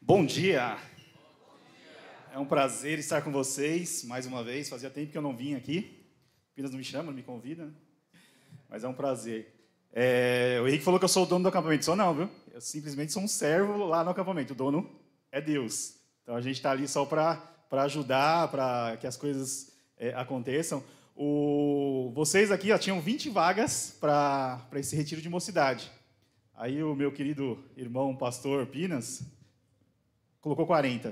Bom dia! É um prazer estar com vocês mais uma vez. Fazia tempo que eu não vim aqui. Pinas não me chama, não me convida, mas é um prazer. O Henrique falou que eu sou o dono do acampamento. Sou não, viu? Eu simplesmente sou um servo lá no acampamento. O dono é Deus. Então a gente está ali só para ajudar, para que as coisas aconteçam. Vocês aqui tinham 20 vagas para esse retiro de mocidade. Aí o meu querido irmão, pastor Pinas, colocou 40.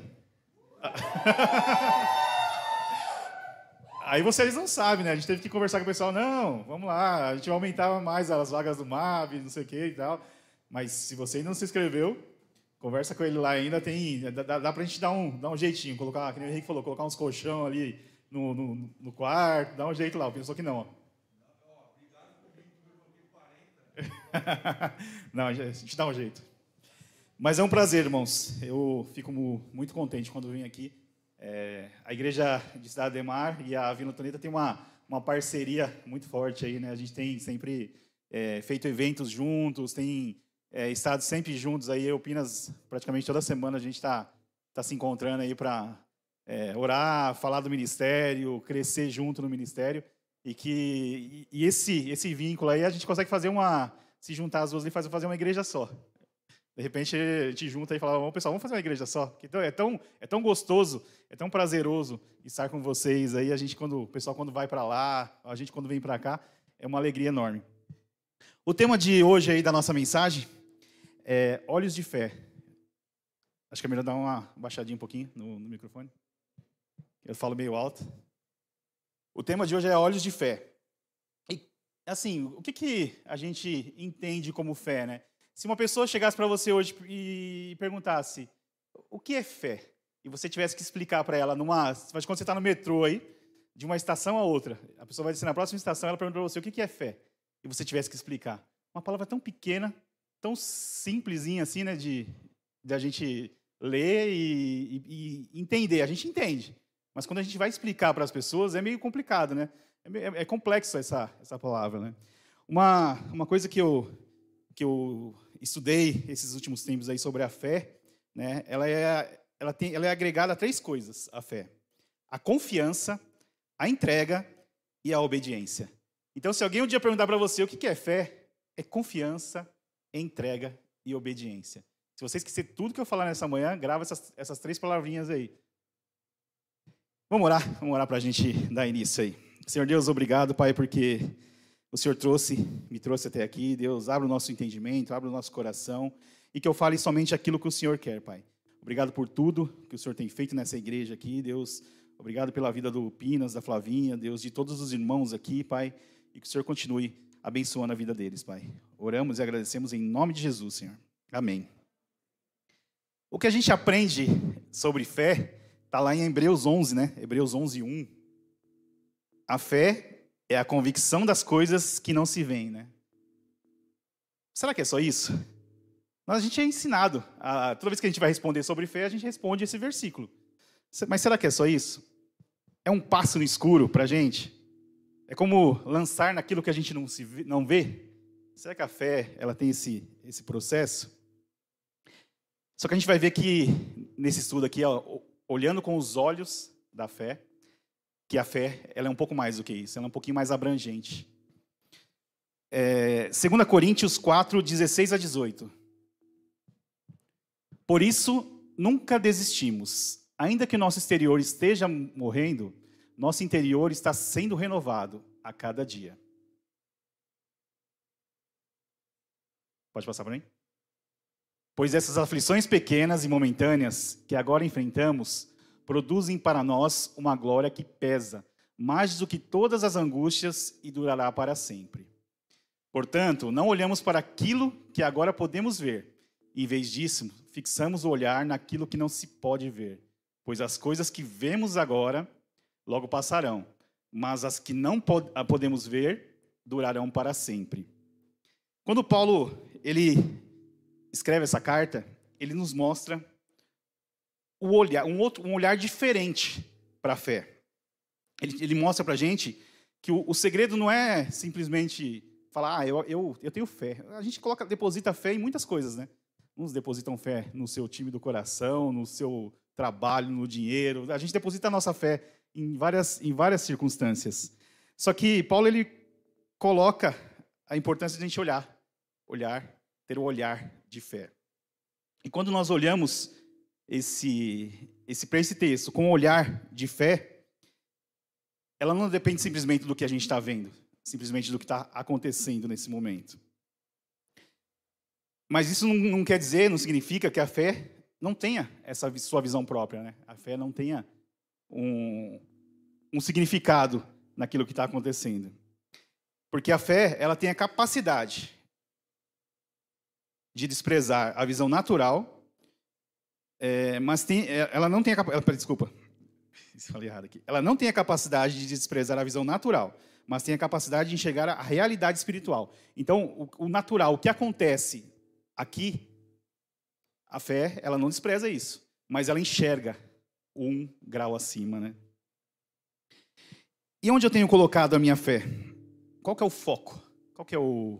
Aí vocês não sabem, né? A gente teve que conversar com o pessoal. Não, vamos lá, a gente vai aumentar mais as vagas do MAB, não sei o que e tal. Mas se você ainda não se inscreveu, conversa com ele lá ainda. Dá pra gente dar um jeitinho. Colocar, que nem o Henrique falou, colocar uns colchão ali no quarto, dá um jeito lá. Pensou que não, ó. Não, a gente dá um jeito. Mas é um prazer, irmãos. Eu fico muito contente quando venho aqui. A igreja de Cidade Ademar e a Vila Antonieta tem uma parceria muito forte aí, né? A gente tem sempre feito eventos juntos, tem estado sempre juntos aí. Eu e o Pinas, praticamente toda semana a gente está se encontrando aí para orar, falar do ministério, crescer junto no ministério. E esse vínculo aí a gente consegue fazer se juntar as duas e fazer uma igreja só. De repente a gente junta e fala, pessoal, vamos fazer uma igreja só. Então, é tão gostoso, é tão prazeroso estar com vocês aí. O pessoal quando vai para lá, a gente quando vem para cá, é uma alegria enorme. O tema de hoje aí da nossa mensagem é olhos de fé. Acho que é melhor dar uma baixadinha um pouquinho no microfone. Eu falo meio alto. O tema de hoje é olhos de fé. E, assim, o que a gente entende como fé, né? Se uma pessoa chegasse para você hoje e perguntasse o que é fé, e você tivesse que explicar para ela, quando você está no metrô aí, de uma estação a outra, a pessoa vai descer na próxima estação, ela pergunta para você o que é fé, e você tivesse que explicar. Uma palavra tão pequena, tão simplesinha assim, né, de a gente ler e entender. A gente entende, mas quando a gente vai explicar para as pessoas é meio complicado, né? É complexo essa palavra, né? Uma coisa que eu estudei esses últimos tempos aí sobre a fé, né? Ela é agregada a 3 coisas, a fé: a confiança, a entrega e a obediência. Então, se alguém um dia perguntar para você o que é fé, é confiança, entrega e obediência. Se você esquecer tudo que eu falar nessa manhã, grava essas 3 palavrinhas aí. Vamos orar para a gente dar início aí. Senhor Deus, obrigado, Pai, porque o Senhor me trouxe até aqui. Deus, abre o nosso entendimento, abre o nosso coração e que eu fale somente aquilo que o Senhor quer, Pai. Obrigado por tudo que o Senhor tem feito nessa igreja aqui, Deus. Obrigado pela vida do Pinas, da Flavinha, Deus, de todos os irmãos aqui, Pai. E que o Senhor continue abençoando a vida deles, Pai. Oramos e agradecemos em nome de Jesus, Senhor. Amém. O que a gente aprende sobre fé está lá em Hebreus 11, né? Hebreus 11, 1. A fé é a convicção das coisas que não se veem, né? Será que é só isso? A gente é ensinado. Toda vez que a gente vai responder sobre fé, a gente responde esse versículo. Mas será que é só isso? É um passo no escuro para a gente? É como lançar naquilo que a gente não vê? Será que a fé ela tem esse processo? Só que a gente vai ver que, nesse estudo aqui, olhando com os olhos da fé, que a fé ela é um pouco mais do que isso, ela é um pouquinho mais abrangente. 2 Coríntios 4, 16 a 18. Por isso, nunca desistimos. Ainda que nosso exterior esteja morrendo, nosso interior está sendo renovado a cada dia. Pode passar para mim? Pois essas aflições pequenas e momentâneas que agora enfrentamos produzem para nós uma glória que pesa mais do que todas as angústias e durará para sempre. Portanto, não olhamos para aquilo que agora podemos ver. Em vez disso, fixamos o olhar naquilo que não se pode ver. Pois as coisas que vemos agora logo passarão, mas as que não podemos ver durarão para sempre. Quando Paulo ele escreve essa carta, ele nos mostra um olhar diferente para a fé. Ele mostra para a gente que o segredo não é simplesmente falar, eu tenho fé. A gente deposita fé em muitas coisas, né? Uns depositam fé no seu time do coração, no seu trabalho, no dinheiro. A gente deposita a nossa fé em várias circunstâncias. Só que Paulo ele coloca a importância de a gente ter o olhar de fé. E quando nós olhamos para esse texto com um olhar de fé, ela não depende simplesmente do que a gente está vendo, simplesmente do que está acontecendo nesse momento. Mas isso não quer dizer, não significa que a fé não tenha essa sua visão própria, né? A fé não tenha um significado naquilo que está acontecendo. Porque a fé, ela tem a capacidade de desprezar a visão natural, mas ela não tem desculpa, falei errado aqui. Ela não tem a capacidade de desprezar a visão natural, mas tem a capacidade de enxergar a realidade espiritual. Então, o natural, o que acontece aqui, a fé, ela não despreza isso, mas ela enxerga um grau acima, né? E onde eu tenho colocado a minha fé? Qual que é o foco? Qual que é o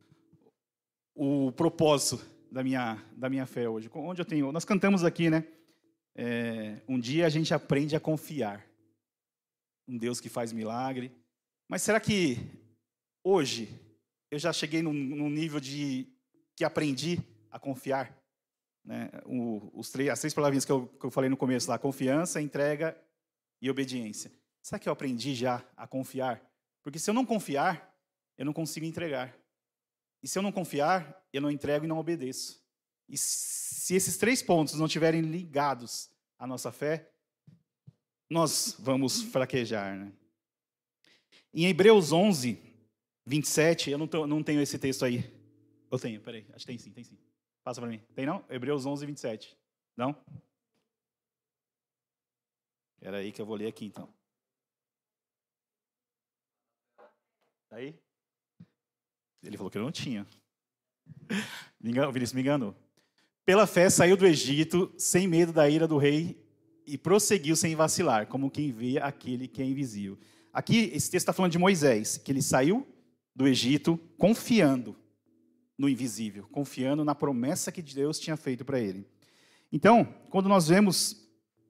propósito da minha fé hoje? Onde eu tenho? Nós cantamos aqui, né? Um dia a gente aprende a confiar. Um Deus que faz milagre. Mas será que hoje eu já cheguei num nível de que aprendi a confiar? Né? As 3 palavrinhas que eu falei no começo lá: confiança, entrega e obediência. Será que eu aprendi já a confiar? Porque se eu não confiar, eu não consigo entregar. E se eu não confiar, eu não entrego e não obedeço. E se esses 3 pontos não estiverem ligados à nossa fé, nós vamos fraquejar, né? Em Hebreus 11, 27, eu não tenho esse texto aí. Eu tenho, peraí, acho que tem sim. Passa para mim. Tem não? Hebreus 11, 27. Não? Espera aí que eu vou ler aqui então. Aí? Ele falou que eu não tinha. O Vinícius me enganou. Pela fé saiu do Egito, sem medo da ira do rei, e prosseguiu sem vacilar, como quem vê aquele que é invisível. Aqui, esse texto está falando de Moisés, que ele saiu do Egito confiando no invisível, confiando na promessa que Deus tinha feito para ele. Então, quando nós vemos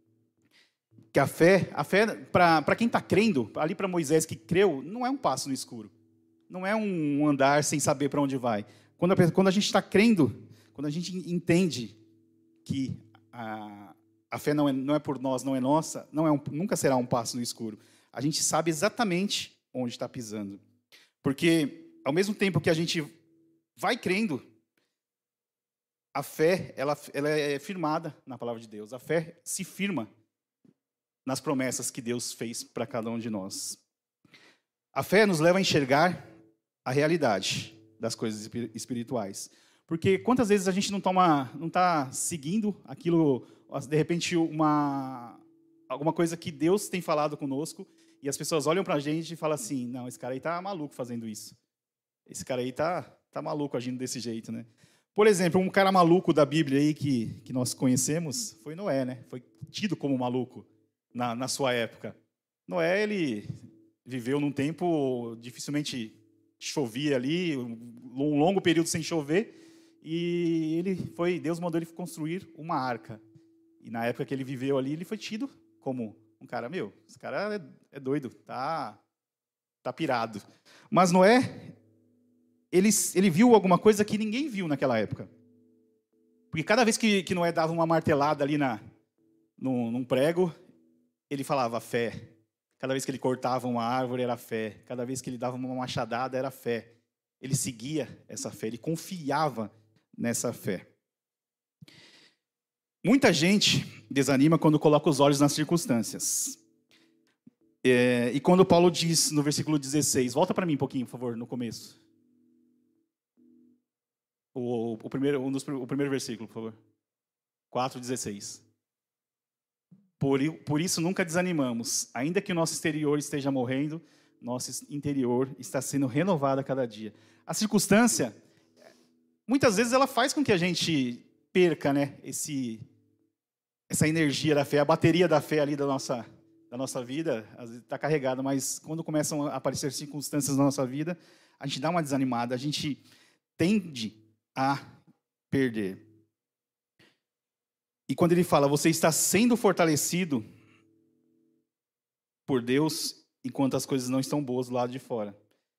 que a fé para quem está crendo, ali para Moisés que creu, não é um passo no escuro. Não é um andar sem saber para onde vai. Quando a gente está crendo, quando a gente entende que a fé não é por nós, não é nossa, nunca será um passo no escuro. A gente sabe exatamente onde está pisando. Porque, ao mesmo tempo que a gente vai crendo, a fé ela é firmada na palavra de Deus. A fé se firma nas promessas que Deus fez para cada um de nós. A fé nos leva a enxergar a realidade das coisas espirituais. Porque quantas vezes a gente não está seguindo aquilo, de repente, alguma coisa que Deus tem falado conosco, e as pessoas olham para a gente e falam assim: não, esse cara aí está maluco fazendo isso. Esse cara aí está maluco agindo desse jeito, né? Por exemplo, um cara maluco da Bíblia aí que nós conhecemos foi Noé, né? Foi tido como maluco na sua época. Noé, ele viveu num tempo dificilmente chovia ali, um longo período sem chover, e Deus mandou ele construir uma arca. E na época que ele viveu ali, ele foi tido como um cara, esse cara é doido, tá pirado. Mas Noé, ele viu alguma coisa que ninguém viu naquela época. Porque cada vez que Noé dava uma martelada ali num prego, ele falava fé. Cada vez que ele cortava uma árvore, era fé. Cada vez que ele dava uma machadada, era fé. Ele seguia essa fé, ele confiava nessa fé. Muita gente desanima quando coloca os olhos nas circunstâncias. E quando Paulo diz no versículo 16, volta para mim um pouquinho, por favor, no começo. O primeiro versículo, por favor. 4:16. Por isso nunca desanimamos. Ainda que o nosso exterior esteja morrendo, nosso interior está sendo renovado a cada dia. A circunstância, muitas vezes, ela faz com que a gente perca, né, essa energia da fé, a bateria da fé ali da nossa vida está carregada, mas quando começam a aparecer circunstâncias na nossa vida, a gente dá uma desanimada, a gente tende a perder. E quando ele fala, você está sendo fortalecido por Deus enquanto as coisas não estão boas do lado de fora.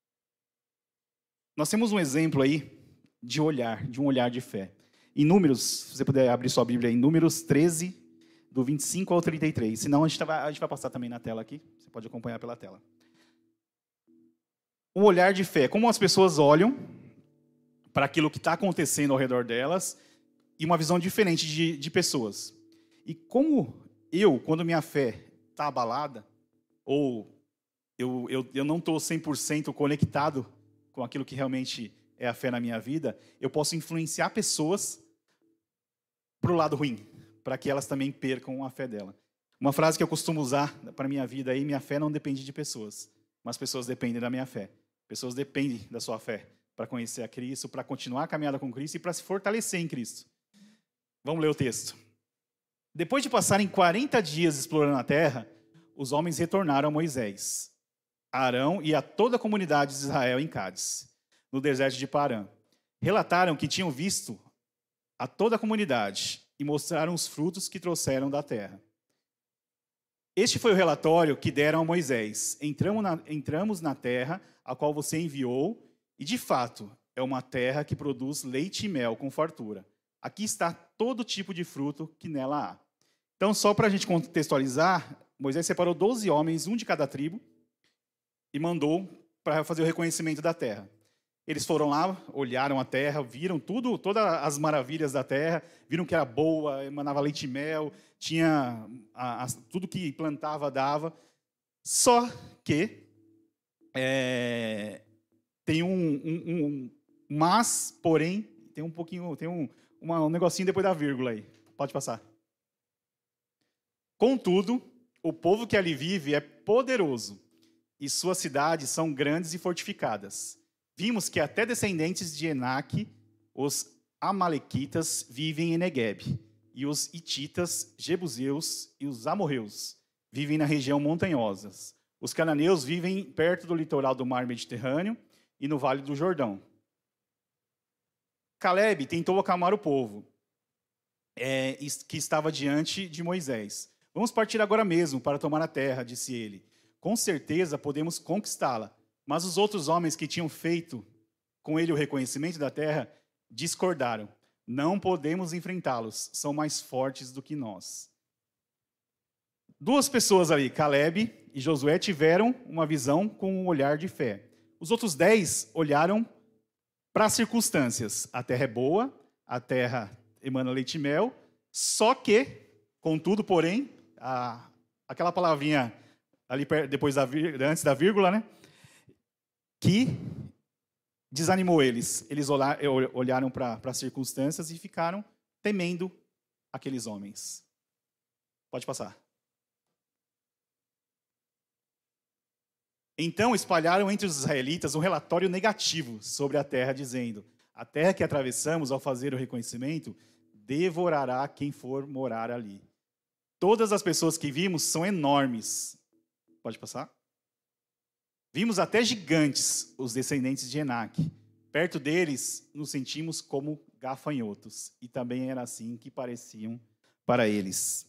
Nós temos um exemplo aí de um olhar de fé. Em Números, se você puder abrir sua Bíblia em Números 13, do 25 ao 33. Senão a gente vai passar também na tela aqui. Você pode acompanhar pela tela. Um olhar de fé. Como as pessoas olham para aquilo que está acontecendo ao redor delas e uma visão diferente de pessoas. E como quando minha fé está abalada, ou eu não estou 100% conectado com aquilo que realmente é a fé na minha vida, eu posso influenciar pessoas para o lado ruim, para que elas também percam a fé dela. Uma frase que eu costumo usar para a minha vida aí, minha fé não depende de pessoas, mas pessoas dependem da minha fé. Pessoas dependem da sua fé para conhecer a Cristo, para continuar a caminhada com Cristo e para se fortalecer em Cristo. Vamos ler o texto. Depois de passarem 40 dias explorando a terra, os homens retornaram a Moisés, a Arão e a toda a comunidade de Israel em Cádiz, no deserto de Parã. Relataram que tinham visto a toda a comunidade e mostraram os frutos que trouxeram da terra. Este foi o relatório que deram a Moisés. Entramos na terra a qual você enviou, e de fato é uma terra que produz leite e mel com fartura. Aqui está todo tipo de fruto que nela há. Então, só para a gente contextualizar, Moisés separou 12 homens, um de cada tribo, e mandou para fazer o reconhecimento da terra. Eles foram lá, olharam a terra, viram todas as maravilhas da terra, viram que era boa, emanava leite e mel, tinha tudo que plantava dava. Só que tem mas, porém, tem um pouquinho, tem um negocinho depois da vírgula aí. Pode passar. Contudo, o povo que ali vive é poderoso e suas cidades são grandes e fortificadas. Vimos que até descendentes de Enaque, os amalequitas, vivem em Negueb, e os hititas, jebuseus e os amorreus vivem na região montanhosa. Os cananeus vivem perto do litoral do mar Mediterrâneo e no vale do Jordão. Calebe tentou acalmar o povo que estava diante de Moisés. Vamos partir agora mesmo para tomar a terra, disse ele. Com certeza podemos conquistá-la. Mas os outros homens que tinham feito com ele o reconhecimento da terra discordaram. Não podemos enfrentá-los, são mais fortes do que nós. Duas pessoas ali, Calebe e Josué, tiveram uma visão com um olhar de fé. Os outros 10 olharam para as circunstâncias. A terra é boa, a terra emana leite e mel, só que, contudo, porém, aquela palavrinha ali depois antes da vírgula, né? Que desanimou eles. Eles olharam para as circunstâncias e ficaram temendo aqueles homens. Pode passar. Então espalharam entre os israelitas um relatório negativo sobre a terra, dizendo: a terra que atravessamos ao fazer o reconhecimento devorará quem for morar ali. Todas as pessoas que vimos são enormes. Pode passar? Vimos até gigantes, os descendentes de Enaque. Perto deles, nos sentimos como gafanhotos. E também era assim que pareciam para eles.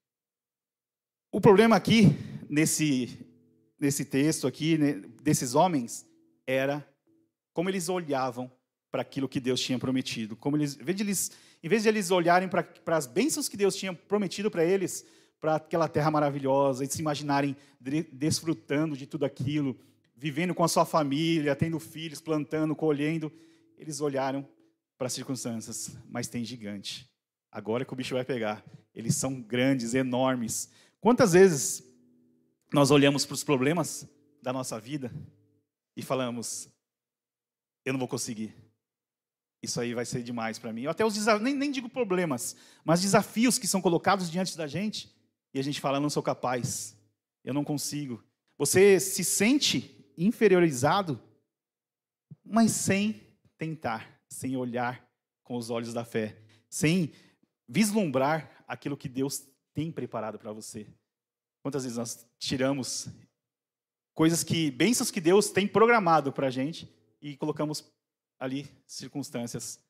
O problema aqui, nesse texto aqui, desses homens, era como eles olhavam para aquilo que Deus tinha prometido. Como eles, em vez de eles olharem para as bênçãos que Deus tinha prometido para eles, para aquela terra maravilhosa, e se imaginarem desfrutando de tudo aquilo, vivendo com a sua família, tendo filhos, plantando, colhendo, eles olharam para as circunstâncias, mas tem gigante. Agora que o bicho vai pegar. Eles são grandes, enormes. Quantas vezes nós olhamos para os problemas da nossa vida e falamos: eu não vou conseguir. Isso aí vai ser demais para mim. Até os desafios, nem digo problemas, mas desafios que são colocados diante da gente, e a gente fala: eu não sou capaz, eu não consigo. Você se sente inferiorizado, mas sem tentar, sem olhar com os olhos da fé, sem vislumbrar aquilo que Deus tem preparado para você. Quantas vezes nós tiramos bênçãos que Deus tem programado para a gente e colocamos ali circunstâncias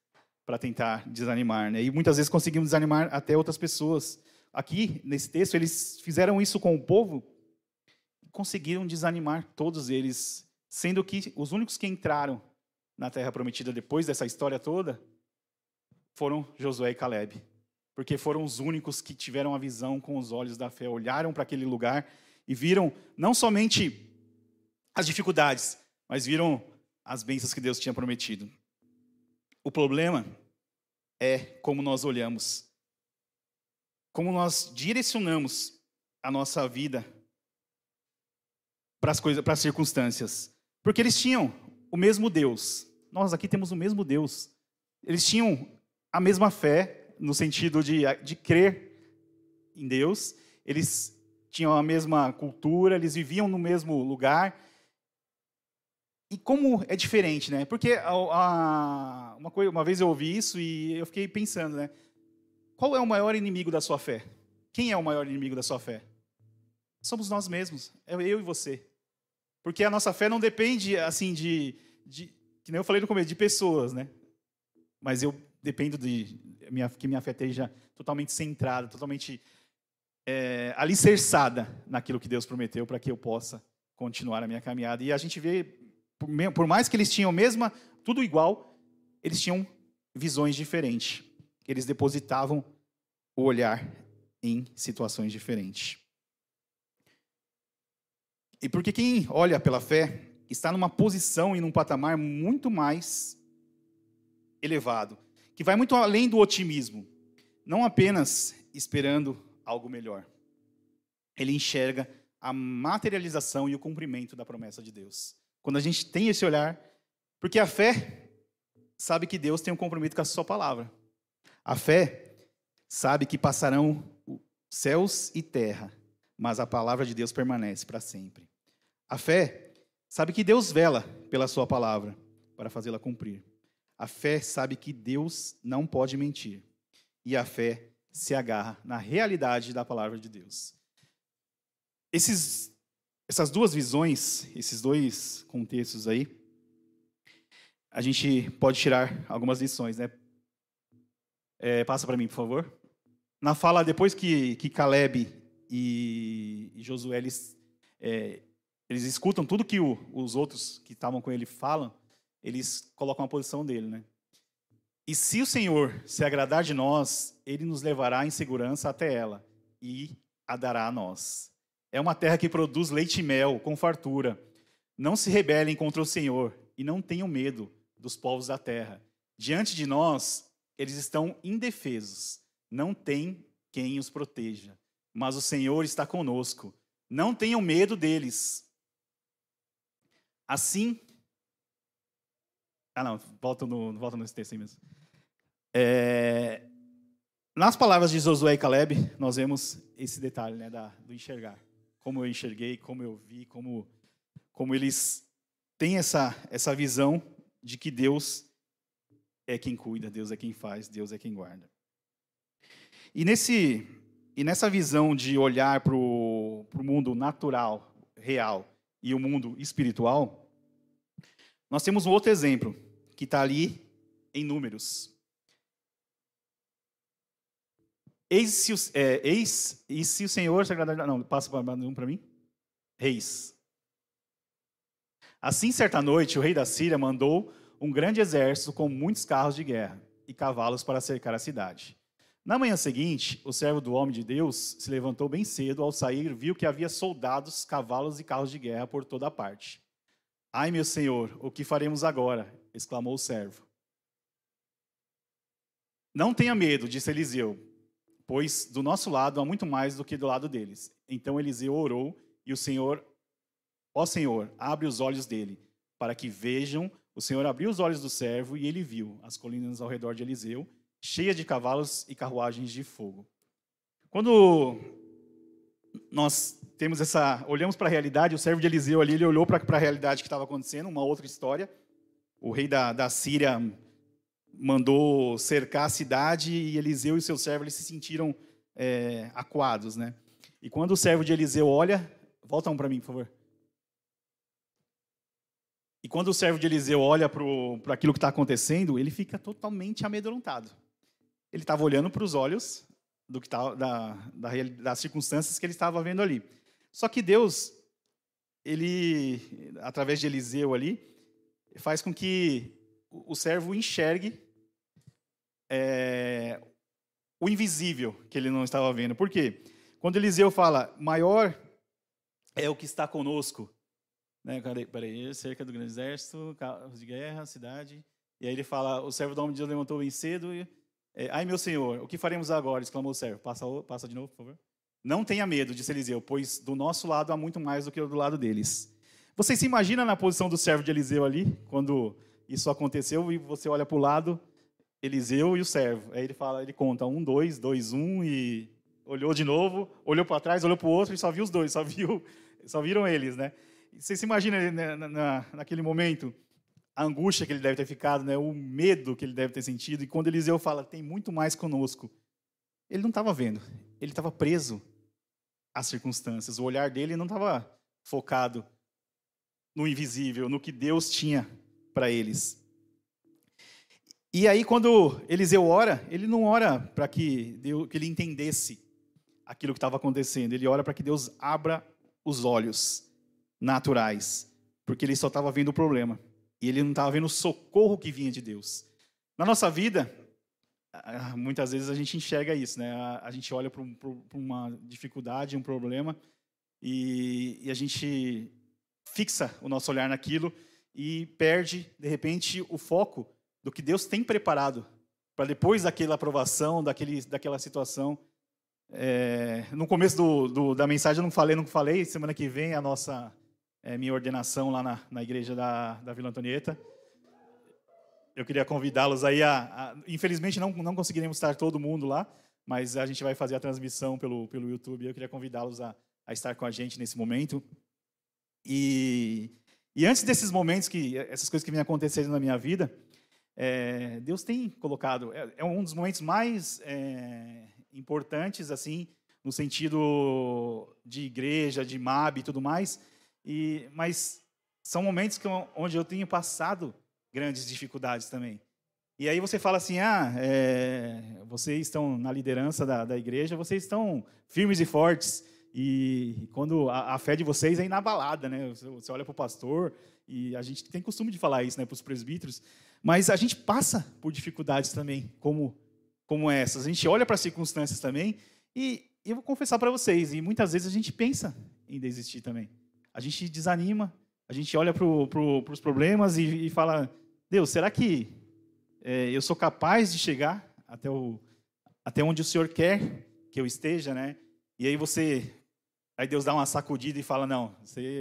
para tentar desanimar, né? E muitas vezes conseguimos desanimar até outras pessoas. Aqui, nesse texto, eles fizeram isso com o povo e conseguiram desanimar todos eles, sendo que os únicos que entraram na Terra Prometida depois dessa história toda foram Josué e Calebe, porque foram os únicos que tiveram a visão com os olhos da fé, olharam para aquele lugar e viram não somente as dificuldades, mas viram as bênçãos que Deus tinha prometido. O problema é como nós olhamos, como nós direcionamos a nossa vida para as coisas, para as circunstâncias. Porque eles tinham o mesmo Deus. Nós aqui temos o mesmo Deus. Eles tinham a mesma fé, no sentido de crer em Deus. Eles tinham a mesma cultura, eles viviam no mesmo lugar. E como é diferente, né? Porque uma vez eu ouvi isso e eu fiquei pensando, né? Qual é o maior inimigo da sua fé? Quem é o maior inimigo da sua fé? Somos nós mesmos, é eu e você. Porque a nossa fé não depende, assim, que nem eu falei no começo, de pessoas, né? Mas eu dependo que minha fé esteja totalmente centrada, totalmente alicerçada naquilo que Deus prometeu para que eu possa continuar a minha caminhada. E a gente vê, por mais que eles tinham tudo igual, eles tinham visões diferentes. Eles depositavam o olhar em situações diferentes. E porque quem olha pela fé está numa posição e num patamar muito mais elevado, que vai muito além do otimismo, não apenas esperando algo melhor. Ele enxerga a materialização e o cumprimento da promessa de Deus. Quando a gente tem esse olhar, porque a fé sabe que Deus tem um compromisso com a sua palavra. A fé sabe que passarão céus e terra, mas a palavra de Deus permanece para sempre. A fé sabe que Deus vela pela sua palavra para fazê-la cumprir. A fé sabe que Deus não pode mentir. E a fé se agarra na realidade da palavra de Deus. Essas duas visões, esses dois contextos aí, a gente pode tirar algumas lições, né? Passa para mim, por favor. Na fala, depois que Caleb e Josué, eles escutam tudo que os outros que estavam com ele falam, eles colocam a posição dele, né? E se o Senhor se agradar de nós, Ele nos levará em segurança até ela e a dará a nós. É uma terra que produz leite e mel com fartura. Não se rebelem contra o Senhor e não tenham medo dos povos da terra. Diante de nós, eles estão indefesos. Não tem quem os proteja. Mas o Senhor está conosco. Não tenham medo deles. Assim... volta nesse texto aí mesmo. Nas palavras de Josué e Caleb, nós vemos esse detalhe, né, do enxergar. Como eu enxerguei, como eu vi, como eles têm essa visão de que Deus é quem cuida, Deus é quem faz, Deus é quem guarda. E nessa visão de olhar para o mundo natural, real, e o mundo espiritual, nós temos um outro exemplo, que está ali em Números. Eis se o Senhor se agradar... Não, passa para mim. Reis. Assim, certa noite, o rei da Síria mandou um grande exército com muitos carros de guerra e cavalos para cercar a cidade. Na manhã seguinte, o servo do homem de Deus se levantou bem cedo. Ao sair, viu que havia soldados, cavalos e carros de guerra por toda parte. Ai, meu senhor, o que faremos agora? Exclamou o servo. Não tenha medo, disse Eliseu, pois do nosso lado há muito mais do que do lado deles. Então Eliseu orou e o Senhor, ó Senhor, abre os olhos dele, para que vejam. O Senhor abriu os olhos do servo e ele viu as colinas ao redor de Eliseu, cheias de cavalos e carruagens de fogo. Quando nós olhamos para a realidade, o servo de Eliseu ali, ele olhou para a realidade que estava acontecendo, uma outra história. O rei da Síria mandou cercar a cidade e Eliseu e seu servo eles se sentiram acuados, né? E quando o servo de Eliseu olha, volta para mim, por favor. E quando o servo de Eliseu olha para aquilo que está acontecendo, ele fica totalmente amedrontado. Ele estava olhando para os olhos do que das circunstâncias que ele estava vendo ali. Só que Deus, ele, através de Eliseu ali, faz com que o servo enxergue o invisível que ele não estava vendo. Por quê? Quando Eliseu fala, maior é o que está conosco, né? Peraí, cerca do grande exército, carros de guerra, cidade. E aí ele fala, o servo do homem de Deus levantou bem cedo. Ai, meu senhor, o que faremos agora? Exclamou o servo. Passa de novo, por favor. Não tenha medo, disse Eliseu, pois do nosso lado há muito mais do que do lado deles. Você se imagina na posição do servo de Eliseu ali, quando isso aconteceu, e você olha para o lado, Eliseu e o servo. Aí ele conta 1, 2, 2, 1, e olhou de novo, olhou para trás, olhou para o outro, e só viu os dois, só viram eles, né? Você se imagina naquele momento a angústia que ele deve ter ficado, né? O medo que ele deve ter sentido. E quando Eliseu fala, tem muito mais conosco, ele não estava vendo, ele estava preso às circunstâncias. O olhar dele não estava focado no invisível, no que Deus tinha para eles. E aí, quando Eliseu ora, ele não ora para que ele entendesse aquilo que estava acontecendo, ele ora para que Deus abra os olhos naturais, porque ele só estava vendo o problema, e ele não estava vendo o socorro que vinha de Deus. Na nossa vida, muitas vezes a gente enxerga isso, né? A gente olha para uma dificuldade, um problema, e a gente fixa o nosso olhar naquilo e perde, de repente, o foco do que Deus tem preparado para depois daquela aprovação, daquela situação. No começo da mensagem eu não falei, semana que vem a minha ordenação lá na igreja da Vila Antonieta. Eu queria convidá-los aí infelizmente não conseguiremos estar todo mundo lá, mas a gente vai fazer a transmissão pelo YouTube. Eu queria convidá-los a estar com a gente nesse momento. E antes desses momentos, essas coisas que vêm acontecendo na minha vida, Deus tem colocado, é um dos momentos mais importantes, assim, no sentido de igreja, de MAB e tudo mais, mas são momentos onde eu tenho passado grandes dificuldades também. E aí você fala assim, vocês estão na liderança da igreja, vocês estão firmes e fortes, e quando a fé de vocês é inabalada, né? Você olha para o pastor, e a gente tem costume de falar isso, né, para os presbíteros, mas a gente passa por dificuldades também, como essas. A gente olha para as circunstâncias também, e eu vou confessar para vocês, e muitas vezes a gente pensa em desistir também. A gente desanima, a gente olha para os problemas e fala, Deus, será que eu sou capaz de chegar até onde o Senhor quer que eu esteja, né? E aí Deus dá uma sacudida e fala, não,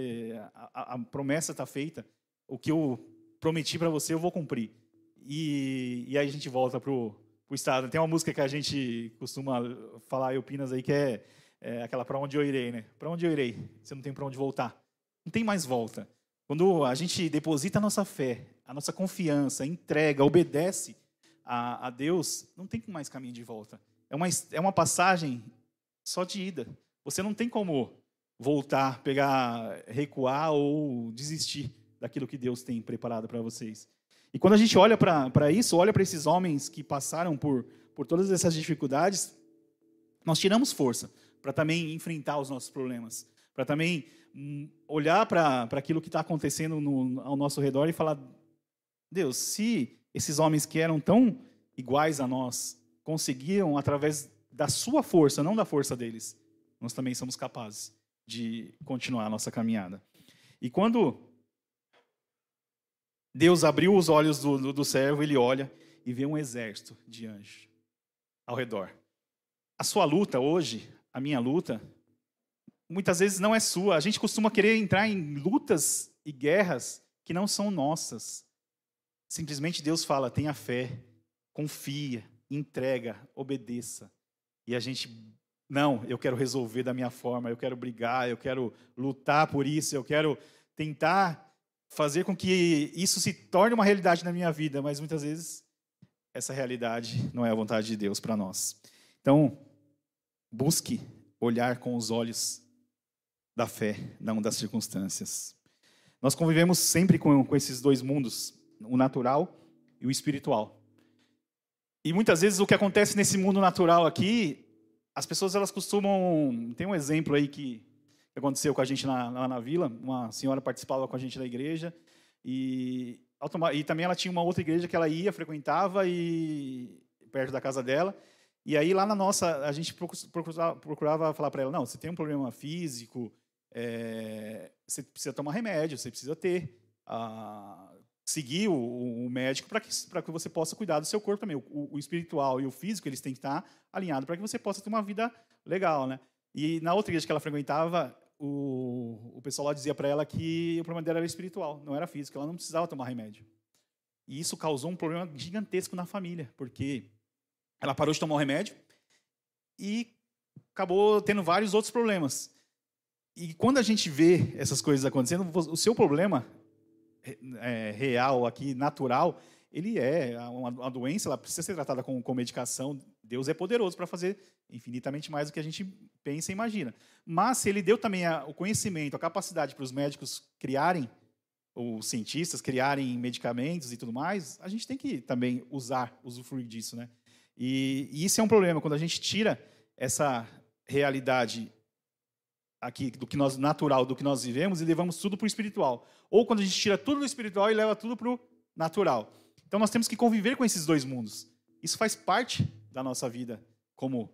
a promessa está feita, o que eu prometi para você eu vou cumprir. E aí a gente volta para o estado. Tem uma música que a gente costuma falar em Opinas aí, que é aquela para onde eu irei, né? Para onde eu irei? Você não tem para onde voltar. Não tem mais volta. Quando a gente deposita a nossa fé, a nossa confiança, entrega, obedece a Deus, não tem mais caminho de volta. É uma passagem só de ida. Você não tem como voltar, recuar ou desistir daquilo que Deus tem preparado para vocês. E quando a gente olha para isso, olha para esses homens que passaram por todas essas dificuldades, nós tiramos força para também enfrentar os nossos problemas, para também olhar para aquilo que está acontecendo ao nosso redor e falar, Deus, se esses homens que eram tão iguais a nós conseguiam, através da sua força, não da força deles, nós também somos capazes de continuar a nossa caminhada. E quando Deus abriu os olhos do servo, ele olha e vê um exército de anjos ao redor. A sua luta hoje, a minha luta, muitas vezes não é sua. A gente costuma querer entrar em lutas e guerras que não são nossas. Simplesmente Deus fala, tenha fé, confia, entrega, obedeça. E a gente, não, eu quero resolver da minha forma, eu quero brigar, eu quero lutar por isso, eu quero tentar fazer com que isso se torne uma realidade na minha vida, mas muitas vezes essa realidade não é a vontade de Deus para nós. Então, busque olhar com os olhos da fé, não das circunstâncias. Nós convivemos sempre com esses dois mundos, o natural e o espiritual. E muitas vezes o que acontece nesse mundo natural aqui, as pessoas elas costumam... Tem um exemplo aí que aconteceu com a gente lá na vila, uma senhora participava com a gente da igreja, e também ela tinha uma outra igreja que ela ia, frequentava, perto da casa dela, e aí lá na nossa, a gente procurava falar para ela, não, você tem um problema físico, você precisa tomar remédio, você precisa seguir o médico para que você possa cuidar do seu corpo também. O espiritual e o físico, eles têm que estar alinhados para que você possa ter uma vida legal, né? E na outra igreja que ela frequentava, o pessoal lá dizia para ela que o problema dela era espiritual, não era físico, ela não precisava tomar remédio. E isso causou um problema gigantesco na família, porque ela parou de tomar o remédio e acabou tendo vários outros problemas. E quando a gente vê essas coisas acontecendo, o seu problema real aqui, natural, ele é uma doença, ela precisa ser tratada com medicação. Deus é poderoso para fazer infinitamente mais do que a gente pensa e imagina. Mas se ele deu também o conhecimento, a capacidade para os médicos criarem, os cientistas criarem medicamentos e tudo mais, a gente tem que também usufruir disso, né? E isso é um problema, quando a gente tira essa realidade aqui do que nós natural, do que nós vivemos, e levamos tudo para o espiritual. Ou quando a gente tira tudo do espiritual e leva tudo para o natural. Então nós temos que conviver com esses dois mundos. Isso faz parte da nossa vida como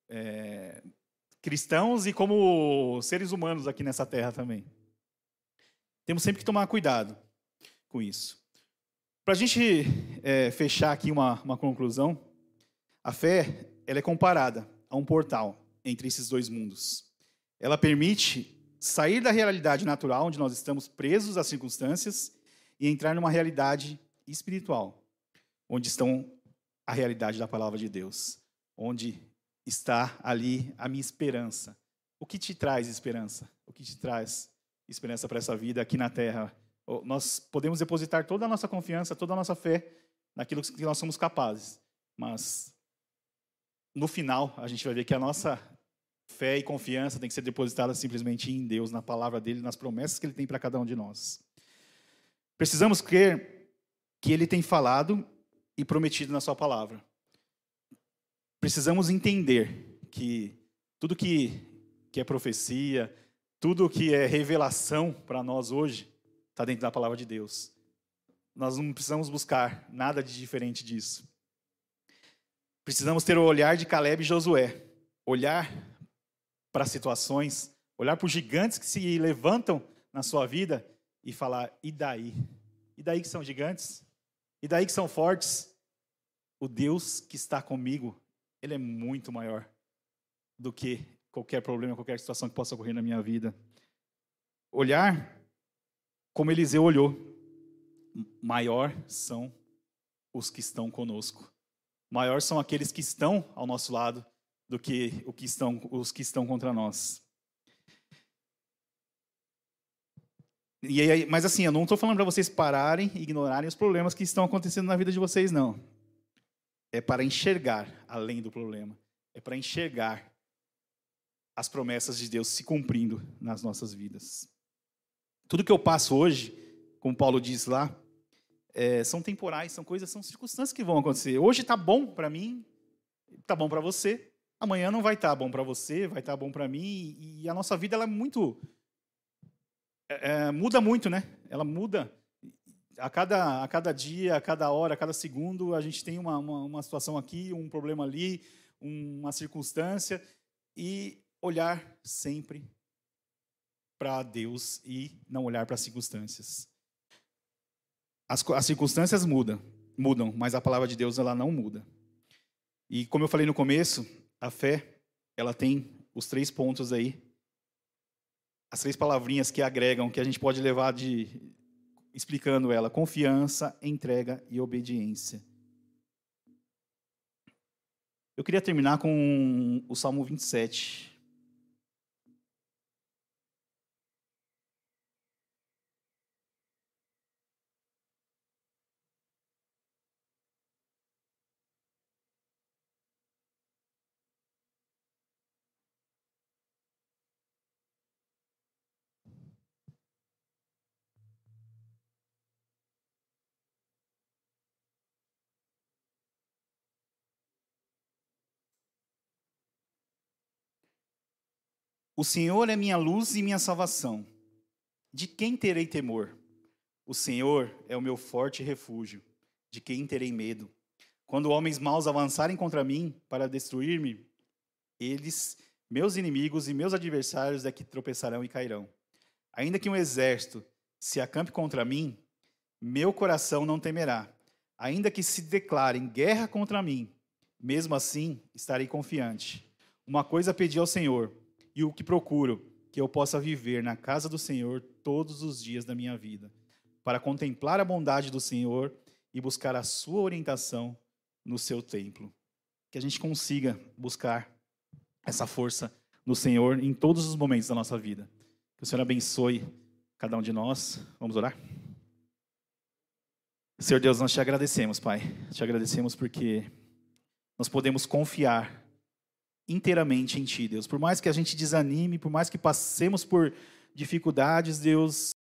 cristãos e como seres humanos aqui nessa terra também. Temos sempre que tomar cuidado com isso. Para a gente fechar aqui uma conclusão, a fé ela é comparada a um portal entre esses dois mundos. Ela permite sair da realidade natural, onde nós estamos presos às circunstâncias, e entrar numa realidade espiritual, onde estão a realidade da palavra de Deus, onde está ali a minha esperança. O que te traz esperança? O que te traz esperança para essa vida aqui na terra? Nós podemos depositar toda a nossa confiança, toda a nossa fé naquilo que nós somos capazes, mas no final a gente vai ver que a nossa fé e confiança tem que ser depositada simplesmente em Deus, na palavra dele, nas promessas que ele tem para cada um de nós. Precisamos crer que ele tem falado e prometido na sua palavra. Precisamos entender que tudo que é profecia, tudo que é revelação para nós hoje, está dentro da palavra de Deus. Nós não precisamos buscar nada de diferente disso. Precisamos ter o olhar de Caleb e Josué. Olhar para situações, olhar para os gigantes que se levantam na sua vida e falar, e daí? E daí que são gigantes? E daí que são fortes? O Deus que está comigo, ele é muito maior do que qualquer problema, qualquer situação que possa ocorrer na minha vida. Olhar como Eliseu olhou. Maior são os que estão conosco. Maior são aqueles que estão ao nosso lado do que os que estão contra nós. Mas assim, eu não estou falando para vocês pararem e ignorarem os problemas que estão acontecendo na vida de vocês, não. É para enxergar além do problema. É para enxergar as promessas de Deus se cumprindo nas nossas vidas. Tudo que eu passo hoje, como Paulo diz lá, são temporais, são circunstâncias que vão acontecer. Hoje está bom para mim, está bom para você. Amanhã não vai estar bom para você, vai estar bom para mim. E a nossa vida ela é muito... muda muito, né? Ela muda. A cada dia, a cada hora, a cada segundo, a gente tem uma situação aqui, um problema ali, uma circunstância. E olhar sempre para Deus e não olhar para as circunstâncias. As circunstâncias mudam, mas a palavra de Deus ela não muda. E como eu falei no começo, a fé ela tem os 3 pontos aí, as 3 palavrinhas que agregam, que a gente pode levar explicando ela: confiança, entrega e obediência. Eu queria terminar com o Salmo 27. O Senhor é minha luz e minha salvação. De quem terei temor? O Senhor é o meu forte refúgio. De quem terei medo? Quando homens maus avançarem contra mim para destruir-me, eles, meus inimigos e meus adversários, é que tropeçarão e cairão. Ainda que um exército se acampe contra mim, meu coração não temerá. Ainda que se declarem guerra contra mim, mesmo assim estarei confiante. Uma coisa pedi ao Senhor, e o que procuro, que eu possa viver na casa do Senhor todos os dias da minha vida, para contemplar a bondade do Senhor e buscar a sua orientação no seu templo. Que a gente consiga buscar essa força no Senhor em todos os momentos da nossa vida. Que o Senhor abençoe cada um de nós. Vamos orar? Senhor Deus, nós te agradecemos, Pai. Te agradecemos porque nós podemos confiar inteiramente em Ti, Deus. Por mais que a gente desanime, por mais que passemos por dificuldades, Deus,